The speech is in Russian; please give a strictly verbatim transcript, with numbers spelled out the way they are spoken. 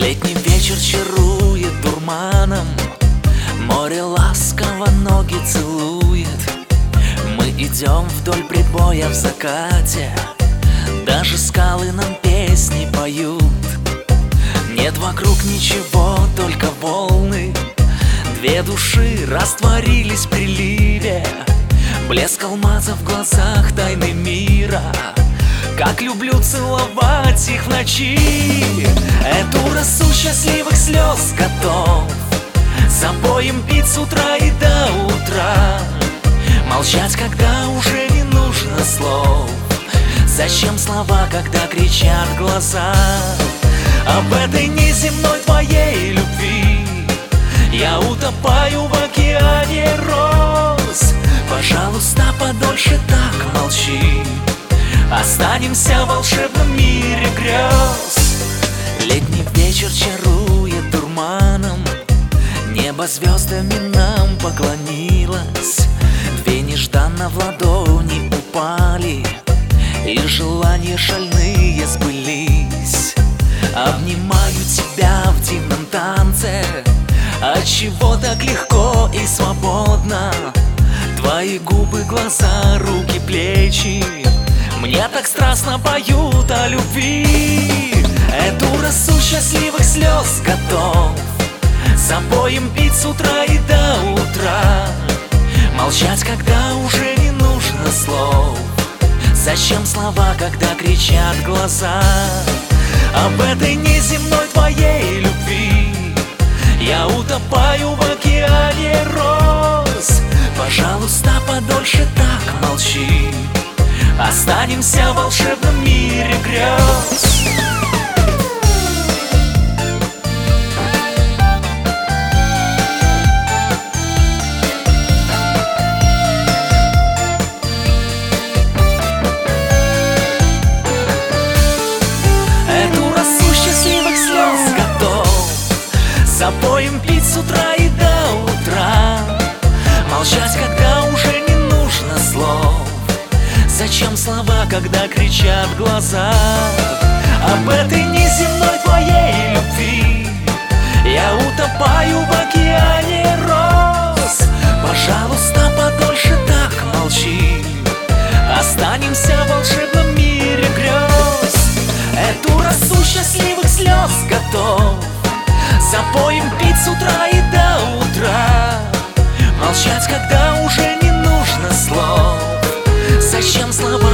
Летний вечер чарует дурманом, море ласково ноги целует. Мы идем вдоль прибоя в закате, даже скалы нам песни поют. Нет вокруг ничего, только волны, две души растворились в приливе. Блеск алмаза в глазах, тайны мира. Как люблю целовать их в ночи. Эту росу счастливых слез готов запоем пить с утра и до утра. Молчать, когда уже не нужно слов. Зачем слова, когда кричат глаза? Об этой неземной твоей любви я утопаю в океане роз. Пожалуйста, подольше так молчи, останемся в волшебном мире грез. Летний вечер чарует дурманом, небо звездами нам поклонилось. Две нежданно в ладони упали, и желания шальные сбылись. Обнимаю тебя в дивном танце, отчего так легко и свободно. Твои губы, глаза, руки, плечи мне так страстно поют о любви. Эту росу счастливых слез готов запоем пить с утра и до утра. Молчать, когда уже не нужно слов. Зачем слова, когда кричат глаза? Об этой неземной твоей любви я утопаю в океане роз. Пожалуйста, подольше так молчи, останемся в волшебном мире грез. Эту росу счастливых слез готов запоем пить с утра и до утра. Молчать, когда уже не нужно слов. Зачем слова, когда кричат глаза? Об этой неземной твоей любви я утопаю в океане роз. Пожалуйста, подольше так молчи, останемся в волшебном мире грез. Эту росу счастливых слез готов запоем пить с утра и до утра. Молчать, когда уже не нужно слов. Зачем слова,